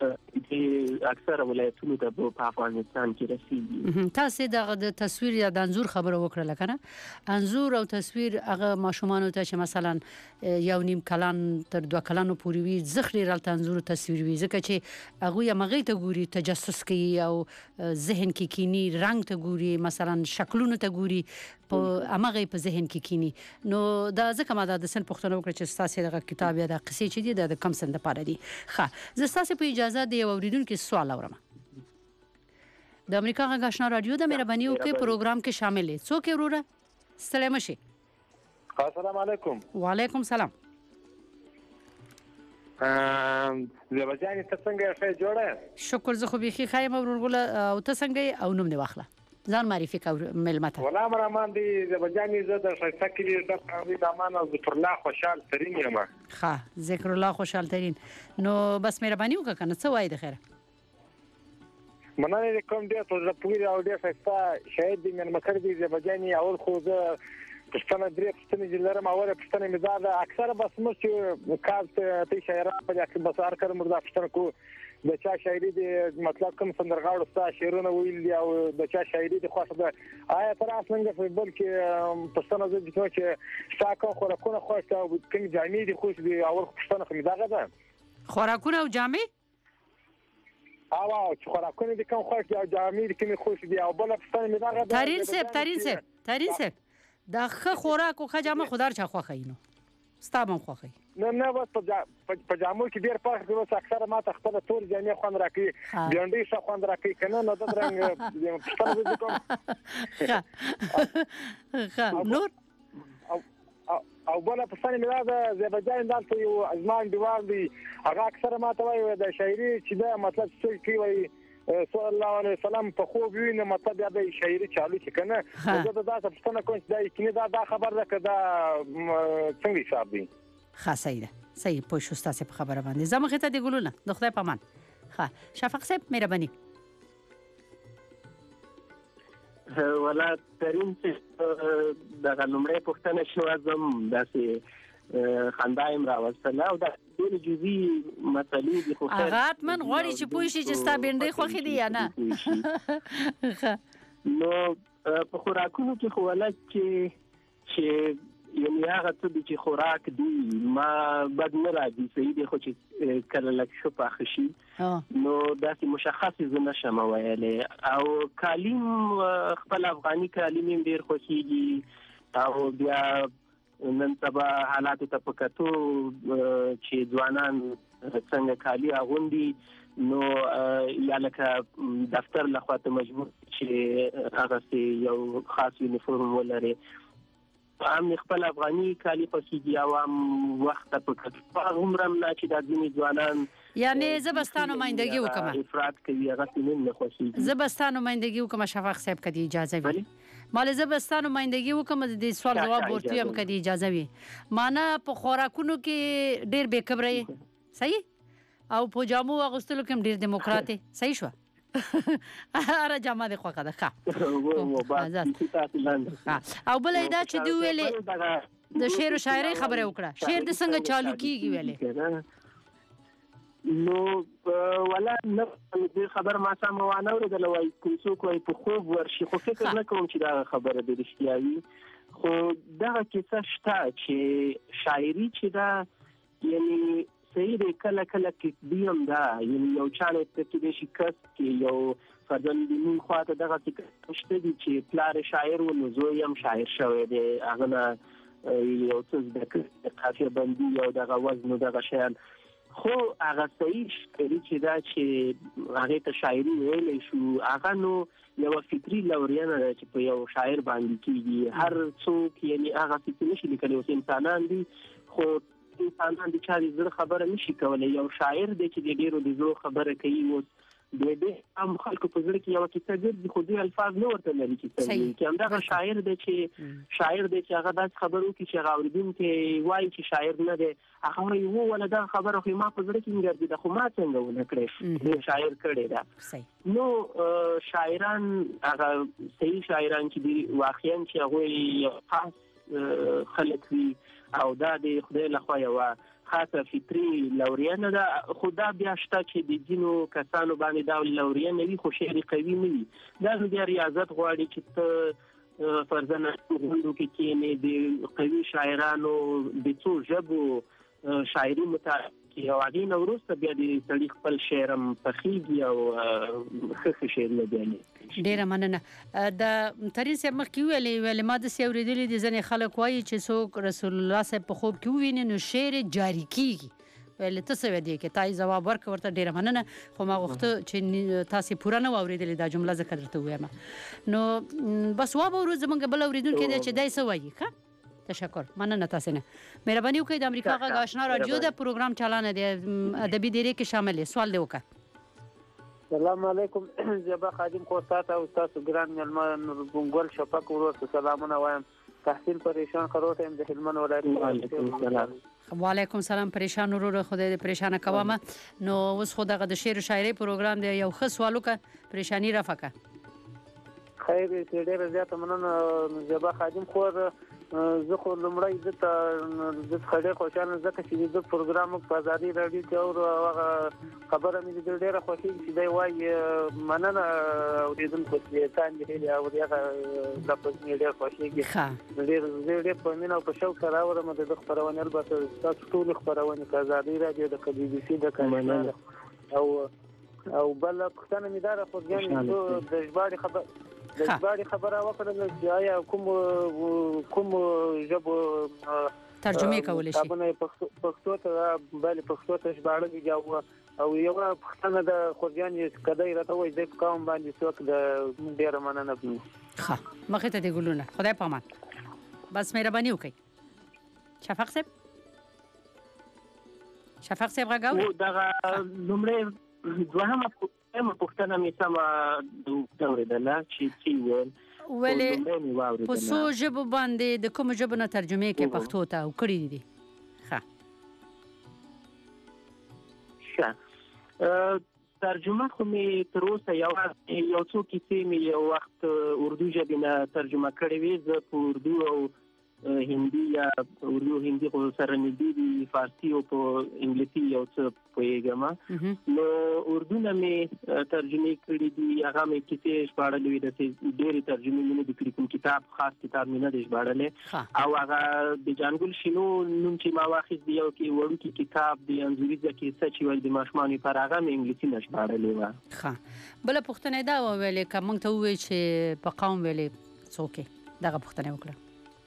د اکثره ولایتونو ته په افغانستان کې رسیږي. تاسو د تصویر یا د انځور خبره وکړه کنه انځور او تصویر هغه ماشومانو ته چې مثلا یو نیم کلان تر دوه کلانو پورې وي زخري رالته انځور تصویر وي ځکه چې هغه یې مغې ته ګوري تجسس کوي او ذهن کې کینی رنگ ته ګوري مثلا شکلونو ته ګوري په امغه په ذهن کې کینی نو دا ځکه ما د سن پښتنو وکړه چې تاسو دغه کتاب یا د قصې چې دی د کم سن لپاره دی ښه زه تاسو په اجازه دی اوریدونکو سوال اورم د امریکا غږ آشنا رادیو د مهرباني وکړئ پروګرام کې شامل دي څوک وروره سلام شي السلام علیکم وعلیکم سلام زیبا جانې ته څنګه ښه جوړه شکر زه خو بيخي خایم ورغله او ته څنګه او نوم دی واخله ځان معرفي کا ملمته ولا مرمان دي زیبا جانې زه د شایسته کلی د قاضي دامان او ذکر الله خوشحال ترين یم ها ذکر الله خوشحال ترين نو بس مهرباني وکړه کنه څه وای د خیره مننه کوم ډیر ته پوری او ډیر ښایسته شاید دې من مکر دي زیبا جانې اول خو زه پښتنه درې پښتنه جلره ما وره پښتنه مزاده اکثر بس مو چې کاز ته شاعران په دې بس هر کله مردا پښتنه کو د چا شاعري دې مطلب کوم سندرغاړو ستا شعرونه ویل دي او د چا شاعري دې خوښه ده آیا تر اصلنګ په بلکې پښتنه زه د چې ساکو خوراکونه خوښه او کوم جامې دي خوښ دي اول پښتنه خو مزاده ده خوراکونه او جامې او چې خوراکونه دي کوم خوښ دي او جامې دي کوم خوښ دي او بل پښتنه مزاده ده ترين سیب ترين سیب ترين سیب دا خه خوراک او خه جامه خدار چا خوخه اینو ستابم خوخه نه نه بس په جامو کې ډیر پاک دی بس اکثر ما ته خپل تور جامې خوند راکړي ګنډي څه خوند راکړي کنه نو د رنګ پښتنه دې کوم ها نور او بل پښتنه ملاده زبجان دالته یو ازمان دیوال دی هغه اکثر ما ته وایي د شاعري چې دا مطلب څه کوي صلی الله علیه وسلم په خوب ویني مطلب د شاعري چالو کې کنه زه د تاسو پښتنه کوم چې دا کینه دا دا خبر ده کدا څنګه حساب دی ښه صحیح ده صحیح پوه شو تاسو په خبره باندې زموږ ته دی ګلونه د خدای پامان ښه شفق صاحب مهرباني ولا ترين د غلمړې پښتنه شو ازم داسې خندایم راوستله او د ډېر جزئی مسلې د خو هغه من غوړي چې پوه شي چې ستا بنډې خوخي دي یا نه نو په خوراکونو کې خو ولک چې چې یعنی هغه څه چې خوراک دی ما بد نه راځي صحیح دی خو چې کله لک شو پاخه شي نو داسې مشخص زنه شم ویلې او کالیم خپل افغاني کالیم ډیر خوښيږي او بیا نن سبا حالات ته پکاتو چې ځوانان څنګه کالی اغوندي نو یا لکه دفتر لخوا ته مجبور چې هغه یو خاص یونیفورم ولري هم خپل افغاني کالی خوښيږي او هم وخت په عمرم نه چې د ځینې ځوانان یعنی زبستانو مایندګي وکم افراد کوي هغه سیمه نه خوښيږي زبستانو مایندګي وکم شفاق صاحب کدي اجازه وي مال زبستانو مایندګي وکم د سوال جواب ورته هم کدي اجازه وي معنا په خوراکونو کې ډېر بے خبره صحیح او په جامو اغوستلو کې ډېر دیموکراتي صحیح شو اره جامه د خوخه ده او بل دا چې دی ویلې د شعر او شاعري خبره وکړه شعر د څنګه چالو کیږي ویلې نو ولا نه خبر ما سم وانه ورته وای کوم څوک وای په خوب ورشي خو فکر نه کوم چې دا خبره د رښتیاوي خو دا کیسه شته چې شاعري چې دا یعنی صحیح دی کله کله کې دیم دا یعنی یو چاله ته کې شي کس کې یو فردن دین خواته دغه څه شته دي چې پلار شاعر و نو زویم شاعر شوی دی هغه یو څه د قافیه بندي او دغه وزن دغه شیان خو هغه صحیح شعري چې دا چې هغه ته شاعري ویلې شو هغه نو یو فکری لوريانه چې په یو شاعر باندې کیږي هر څوک یعنی هغه فکر نشي لیکلی اوس انسانان دي خو انسانان د چا د زړه خبره نشي کولای یو شاعر دی چې ډیرو د زړه خبره کوي اوس د دې هم خلکو په زړه کې یو کیسه ګرځي خو دې الفاظ نه ورته لري چې هم دا شاعر دی چې شاعر دی چې هغه داس خبرو کې چې هغه اوریدونکو وایي چې شاعر نه دی هغه وایي وو ولا دا خبره خو ما په زړه کې ګرځي خو ما څنګه ونه کړې شاعر کړي دا نو شاعران هغه صحیح شاعران چې دی واقعا چې هغه یو خاص خلک وي او دا د خدای له خوا یو خاصه فطري لوريانه ده خدا بیا شته چې د جنو کسانو باندې دا لوريانه وي خو شعر قوي نه وي دا د ریاضت غواړي چې ته فرزانه غوندو کې کې د قوي شاعرانو د څو ژبو شاعري متعلق او هغه نو وروسته بیا د سړي خپل شعرم پخېږي او خخ شعر نه دی ډیره مننه د ترين سه مخ کې ویلې ویلې ما د سیوریدلې د ځنې خلک وایي چې څوک رسول الله صاحب په خوب کې ویني نو شعر جاری کیږي ویلې تاسو ودی کې تای جواب ورک ورته ډیره مننه خو ما غوښته چې تاسو پوره نه اوریدلې دا جمله ذکر درته وایم نو بس وابه ورځ موږ بل اوریدونکو کې چې دای څه وایي ښه تشکر مننه تاسو نه مهرباني وکړئ د امریکا غږ آشنا رادیو د پروګرام چلانه دی ادبي ډیری کې شامل دی سوال دی وکړه السلام علیکم زبا خادم خو تاسو او تاسو ګران ملمان ګونګل شفق ورته سلامونه وایم تحصیل پریشان خروته هم د هلمند ولایت وعلیکم السلام پریشان ورور خدای دې پریشان کوامه نو اوس خو دغه د شعر و شاعري پروګرام دی یو ښه سوال وکړه پریشانی رافقه خیر دې ډېر زیات مننه زبا خادم خو زه خو لمړی د د خړې خوشاله زکه چې د پروګرام په ازادي رادیو کې او خبره مې د ډېره خوشي چې دی وای مننه اوریدونکو چې تاسو دې او هغه د پښتني ډېر خوشي کې ډېر ډېر په مینه او په شوق سره اورم د خبرونه البته تاسو ټول خبرونه په ازادي رادیو د بي بي سي د کمنه او او بل څنګه مې دا راځي د ژباړې خبر د ژباړې خبره وکړل چې آیا کوم کوم ژبه ترجمه کول شي پښتو ته بل پښتو ته ژباړل او یو پښتنه د خورجان کدی راته وای د قوم باندې څوک د ډیر مننه کوي ښه مخه ته دی ګلونه خدای پامان بس مهرباني وکړئ شفق صاحب شفق صاحب راغو دا لمړی دوهمه هم پښتنه مې سم د اوریدله چې چې ویل ولې په څو ژبو باندې د کوم ژبو نه ترجمه کې پښتو ته وکړي دي ښه ښه ترجمه خو مې تر اوسه یو یو څو کیسې مې یو وخت اردو ژبې نه ترجمه کړې وې زه په اردو او هندي یا اردو هندي خو سره نږدې دي فارسي او په انګلیسي یو څه پوهېږم نو اردو نه مې ترجمه کړې دي هغه مې کیسې ژباړلې وې د ډېرې ترجمې مې نه دي کړې کوم کتاب خاص کتاب مې نه دی ژباړلی او هغه د جانګل شینو نوم چې ما واخیست دی یو کې وړوکی کتاب دی انځوریزه کیسه چې ویل د ماشومانو لپاره هغه مې انګلیسي نه ژباړلې وه ښه بله پوښتنه دا وویلې که موږ ته ووایي چې په قوم ویلې څوک یې دغه پوښتنه وکړه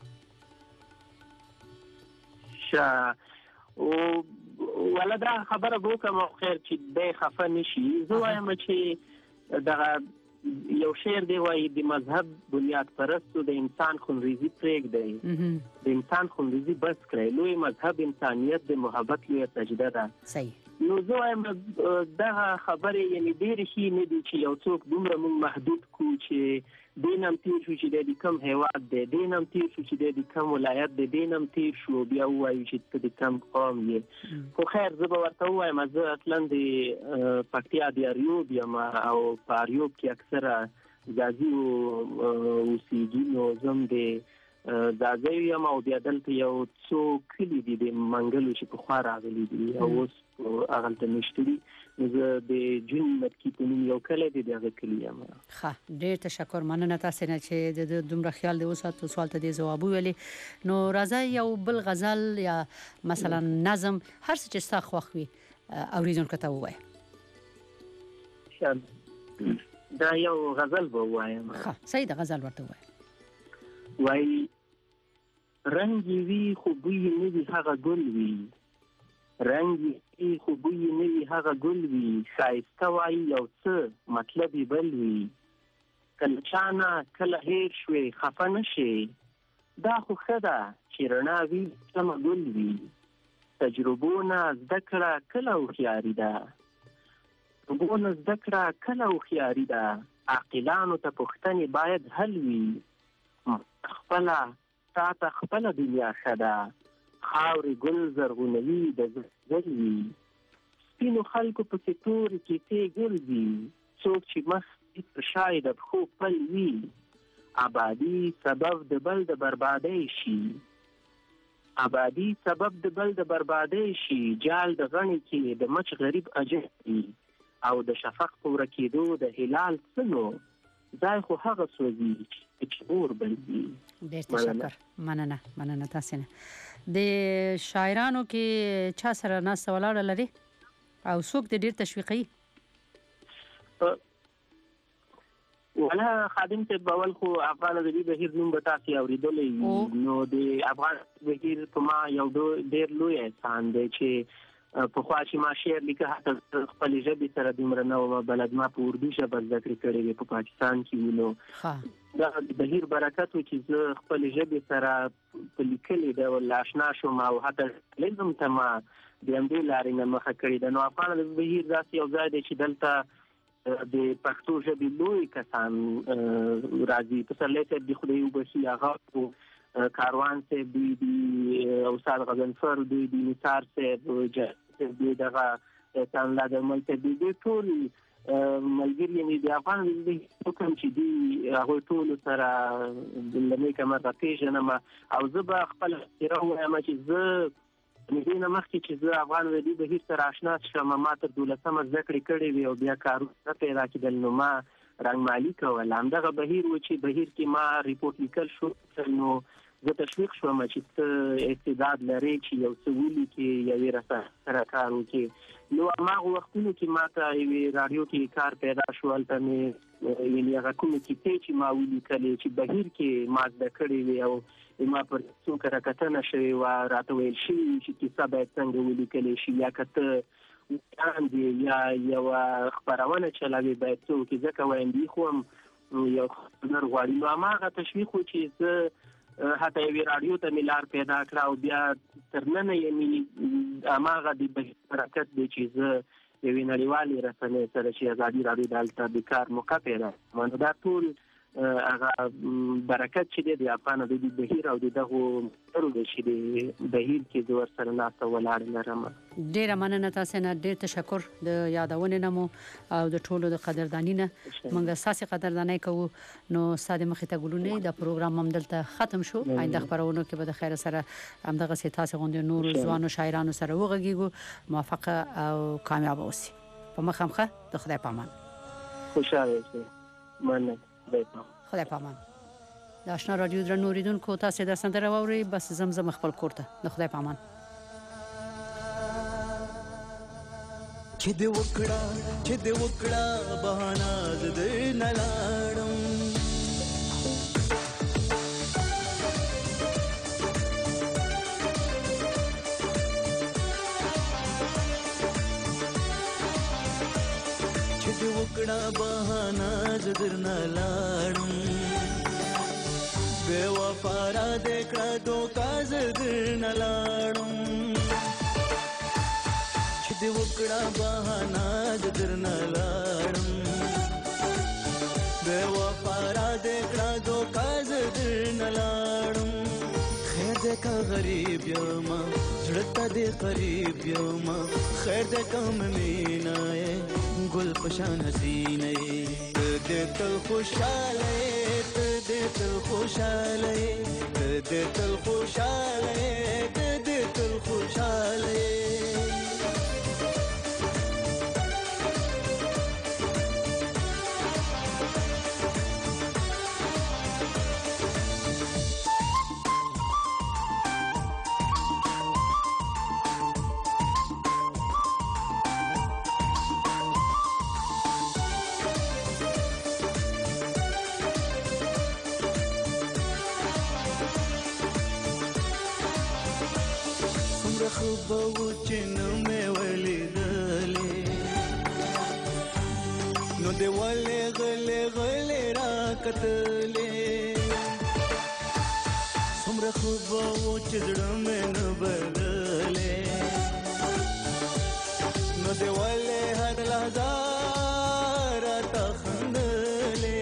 او ولا دا خبره به کوم خیر چې د خفه نشي زه وایم چې دا یو شعر دی وایي د مذهب بنیاد پرستو د انسان خونریزي پرېږدي د انسان خونریزي بس کړئ لوی مذهب انسانیت د محبت لوی سجده ده صحیح نو زه وایم دا خبره یعنی ډېر شي نه دي چې یو څوک دومره موږ محدود کو چې دینم تیر شو چې د کوم هیواد دی دینم تیر شو چې د کوم ولایت دی دینم تیر شو بیا وایي چې د کوم قوم یې خو خیر زه به ورته وایم زه اصلا د پکتیا د اریوب یم او په اریوب کې اکثره ځاځي اوسېږي نو زم د ځاځي یم او بیا دلته یو څو کلي دي د منګلو چې پخوا راغلي دي او اوس هغلته نشته دي زه د جون متکي په نوم یو کلی دی دغه کلي یم ښه ډېر تشکر مننه تاسو نه چې د دومره خیال دی وساتو سوال ته دې ځواب ویلې نو راځه یو بل غزل یا مثلا نظم هر څه چې ستا خوښ وي اوریدونکو ته ووایه دا یو غزل به ووایم ښه صحیح ده غزل ورته ووایه وایي رنګ وي خو بوی نه وي هغه ګل وي رنګ وي خو بوی نه وي هغه ګل وي ښایسته وایي یو څه مطلب یې بل وي کله چا نه کله هېر شوې خفه نه شې دا خو ښه ده چې رڼا وي سمه ګل وي تجربو نه زده کړه کله هوښیاري ده تجربو نه زده کړه کله هوښیاري ده عاقلانو ته پوښتنې باید حل وي خپله تا ته خپله دنیا ښه ده خاورې ګل زرغونوي د زړه وي سپینو خلکو پسې تورې کیسې ګرځي څوک چې مخ په شای د پښو پل وي آبادي سبب د بل د بربادۍ شي آبادي سبب د بل د بربادۍ شي جال د غڼې کې د مچ غریب اجر وي او د شفق په ورکېدو د هلال څنو ځای خو هغه سوځي چې اور بل وي ډېر تشکر مننه مننه تاسو نه د شاعرانو کې چا سره ناسته ولاړه لري او څوک د ډېر تشویقي ولا خادم ته بول خو افغان ادبي بهیر نوم به تاسو اورېدلی نو د افغان بهیر په ما یو ډېر لوی احسان دی چې په خوا چې ما شعر لیکه حتی خپل ژبې سره دومره نه وم بلد، ما په اردو ژبه زده کړې کړې وې په پاکستان کې وینو دا د بهیر برکت و چې زه خپل ژبې سره په لیکلې ډول آشنا شوم او حتی لازم ته ما د همدې لارې نه مخه کړې ده. نو افغان د بهیر داسې یو ځای دی چې دلته د پښتو ژبې لوی کسان راځي. پسرلی صاحب د خدای وبخي هغه کاروان صاحب دوی دی، استاد غضنفر دوی دی، نثار صاحب دوی دغه تانلا د ملت دوی ټول ملګري یعنې د افغان د حکم چې دی هغوی ټولو سره د لومړۍ کمره پېژنم او زه به خپله اختیاره ووایم چې زه د دې نه مخکې چې زه افغان ودي بهیر سره اشنا شم، ما تر دولسمه زده کړې کړې وې او بیا کارونه نه پیدا کېدل، نو ما رنګمالي کوله. همدغه بهیر و چې بهیر کې ما ریپورټ لیکل شو، نو زه تشویق شوم چې ته استعداد لرې چې یو څه ولیکې، یوې رسنۍ سره کار وکړې. نو هماغه وختونو کې ما ته یوې راډیو کې کار پیدا شو، هلته مې یعنې هغه کومې کیسې چې ما ولیکلې چې بهیر کې ما زده کړې وې او ما پر څو کره کتنه شوې وه، راته ویل شوي چې کیسه باید څنګه ولیکلی شي، یا که ته وړاندې یا یوه خپرونه چلوي باید څه وکړي، ځکه ویندي خو هم یو هنر غواړي. نو هماغه تشویق و چې زه حتی یوې راډیو ته مې لار پیدا کړه او بیا تر ننه یې هماغه د بهیر برکت دی چې زه یوې نړیوالې رسنۍ سره چې ازادي راډیو د هلته د کار موقع پیدا کړم. نو دا ټول هغه برکت چې دی د افغان ادبي بهیر او د دغو ملګرو دی چې د بهیر کې زه ورسره ناسته ولاړه لرم. ډېره مننه تاسې نه، ډېر تشکر د یادونې نه مو او د ټولو د قدردانۍ نه. موږ ستاسې قدردانۍ کوو. نو ستا د مخې ته ګلونه دا پروګرام هم دلته ختم شو. آینده خپرونو کې به د خیر سره همدغسې تاسې غوندې نورو ځوانو شاعرانو سره وغږیږو. موفقه او کامیابه اوسئ. په مخه مخه د خدای په امان. خوشحاله اوسئ. مننه. خدای پامان. د آشنا رادیو درنو اوریدونکو، تاسې د سندره واورئ، بس زمزم خپل کور ته. د خدای پامان. چې دې وکړه چې دې وکړه بهانه زه درنه لاړم، چې دې وکړه بهانه زه درنه لاړم، بې وفا را دې کړه دوکه زه درنه لاړم، چې دې وکړه بهانه زه درنه لاړم، بې وفا را دې کړه دوکه زه درنه لاړم. خیر دې که غریب یمه زړه ته دې قریب یمه، خیر دې که مینه یې ګل په شان حسینه یې، ته دې تل خوشحاله یې، ته دې تل خوشحاله یې، ته دې تل خوشحاله یې، ته دې تل خوشحاله یې. خبو چې نو مې ولیدلې، نو دې ولې غلې غلې را کتلې، څومره خبو چې زړه مې نه بدلې، نو دې ولې هر لحظه راته خندلې،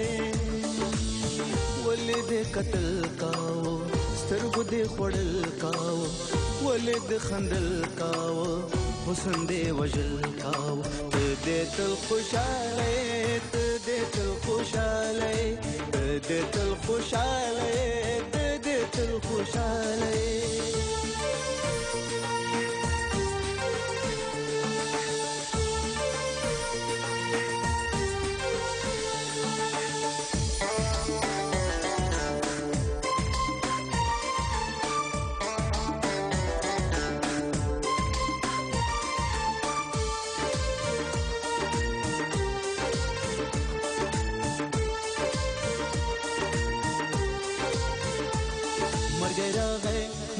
ولې دې قتل کاوه سترګو دې خوړل کاوه، ولې د خندل کاوه حسن دې وژل کاوه، ته دې تل خوشحاله یې، ته دې تل خوشحاله یې، ته دې تل خوشحاله یې، ته دې تل خوشحاله یې.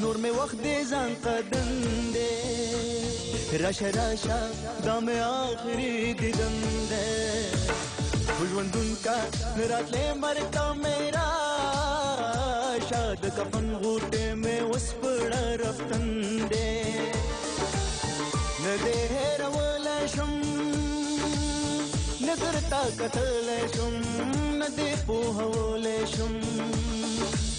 نور می وخت دې ځان قدم دې راشه راشه دا مې آخري دیدن دې ژوندون کا راتلې مرتا میرا شاد کفن غوټه مې وسپړه رفتن دې نه دې هرول شم نظر تا کتل شم نه دې په هول شم